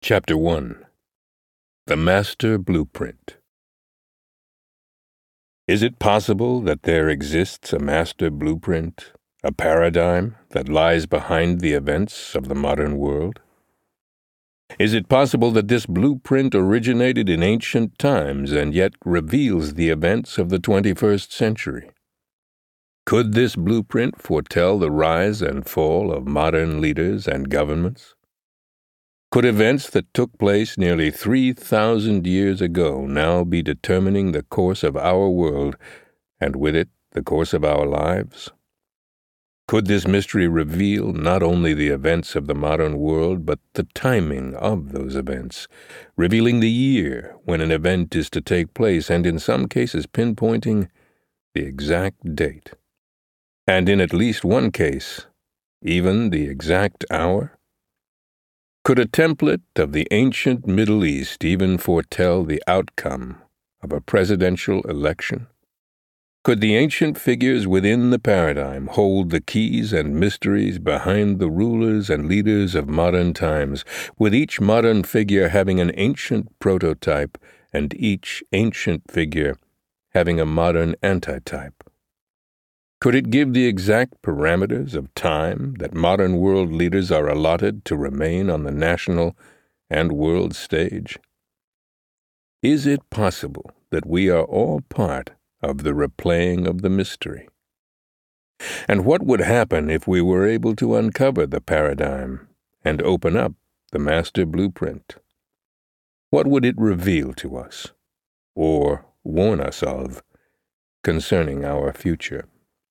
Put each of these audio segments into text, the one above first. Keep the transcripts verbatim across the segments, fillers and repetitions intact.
Chapter one. The Master Blueprint. Is it possible that there exists a master blueprint, a paradigm that lies behind the events of the modern world? Is it possible that this blueprint originated in ancient times and yet reveals the events of the twenty-first century? Could this blueprint foretell the rise and fall of modern leaders and governments? Could events that took place nearly three thousand years ago now be determining the course of our world, and with it the course of our lives? Could this mystery reveal not only the events of the modern world, but the timing of those events, revealing the year when an event is to take place, and in some cases pinpointing the exact date? And in at least one case, even the exact hour? Could a template of the ancient Middle East even foretell the outcome of a presidential election? Could the ancient figures within the paradigm hold the keys and mysteries behind the rulers and leaders of modern times, with each modern figure having an ancient prototype and each ancient figure having a modern antitype? Could it give the exact parameters of time that modern world leaders are allotted to remain on the national and world stage? Is it possible that we are all part of the replaying of the mystery? And what would happen if we were able to uncover the paradigm and open up the master blueprint? What would it reveal to us, or warn us of, concerning our future?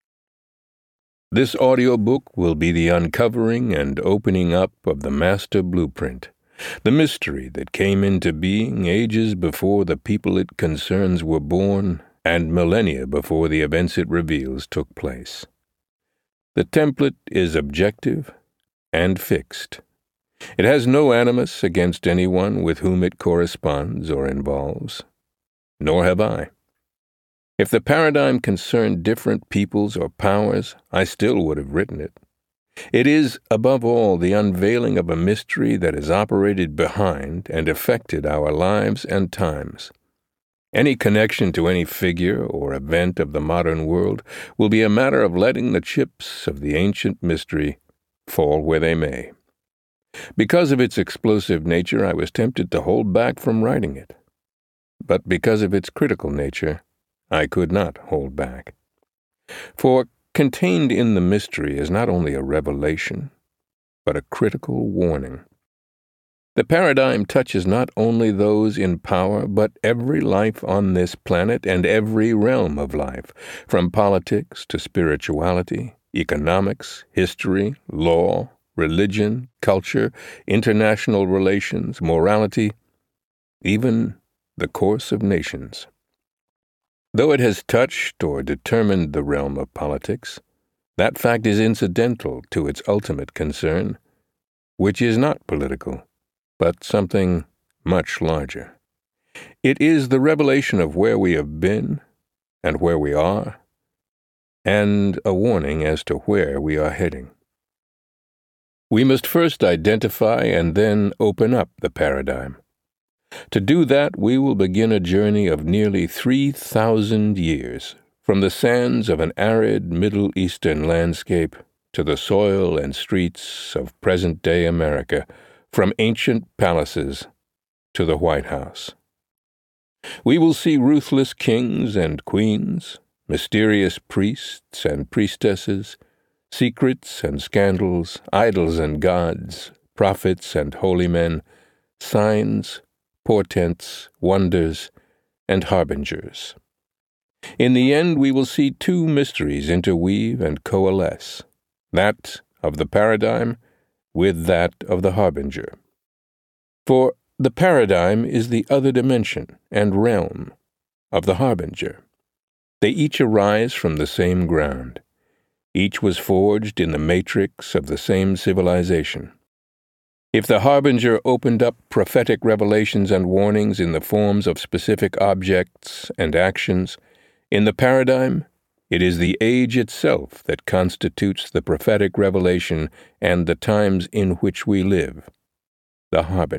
This audiobook will be the uncovering and opening up of the master blueprint, the mystery that came into being ages before the people it concerns were born and millennia before the events it reveals took place. The template is objective and fixed. It has no animus against anyone with whom it corresponds or involves. Nor have I. If the paradigm concerned different peoples or powers, I still would have written it. It is, above all, the unveiling of a mystery that has operated behind and affected our lives and times. Any connection to any figure or event of the modern world will be a matter of letting the chips of the ancient mystery fall where they may. Because of its explosive nature, I was tempted to hold back from writing it. But because of its critical nature, I could not hold back. For contained in the mystery is not only a revelation, but a critical warning. The paradigm touches not only those in power, but every life on this planet and every realm of life, from politics to spirituality, economics, history, law, religion, culture, international relations, morality, even the course of nations. Though it has touched or determined the realm of politics, that fact is incidental to its ultimate concern, which is not political, but something much larger. It is the revelation of where we have been and where we are, and a warning as to where we are heading. We must first identify and then open up the paradigm. To do that, we will begin a journey of nearly three thousand years, from the sands of an arid Middle Eastern landscape to the soil and streets of present-day America, from ancient palaces to the White House. We will see ruthless kings and queens, mysterious priests and priestesses, secrets and scandals, idols and gods, prophets and holy men, signs, portents, wonders, and harbingers. In the end, we will see two mysteries interweave and coalesce, that of the paradigm with that of the harbinger. For the paradigm is the other dimension and realm of the harbinger. They each arise from the same ground. Each was forged in the matrix of the same civilization. If the harbinger opened up prophetic revelations and warnings in the forms of specific objects and actions, in the paradigm, it is the age itself that constitutes the prophetic revelation and the times in which we live, the harbinger.